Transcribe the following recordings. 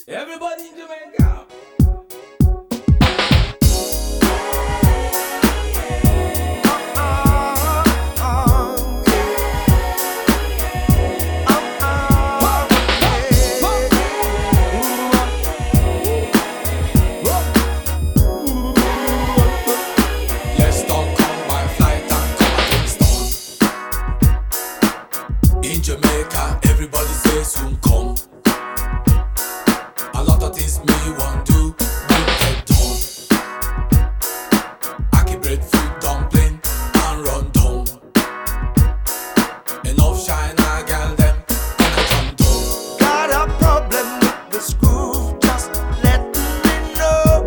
Everybody in Jamaica. Let's don't come by flight and come at Kingston. In Jamaica, everybody say soon come. A lot of things me want do, will get done. Ackee bread, fruit dumpling, and run down. Enough China girl them in a come down. Got a problem with the screw, just let me know.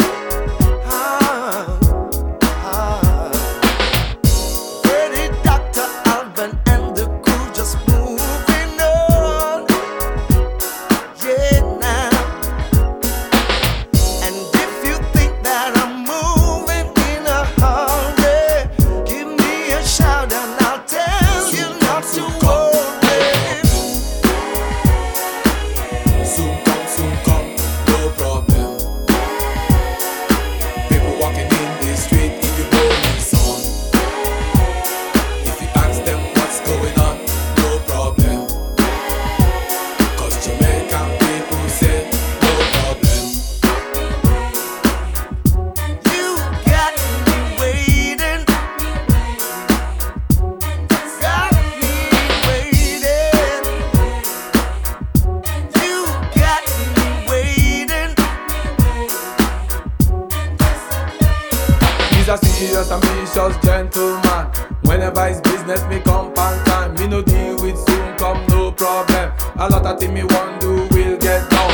Freddie, Dr. Alvin, and the crew just moving on. Yeah, now. And if you think that I'm moving in a hurry, give me a shout and I'll tell you not to worry. Soon come, no problem. People walking in the street in the morning sun. If you ask them what's going on, no problem. Cause Jamaican people say no problem. You got me waiting. Got me waiting. You got me waiting. He's a serious ambitious gentleman. Whenever it's business, me come on time. Me no deal with soon come, no problem. A lot of things me want do will get done.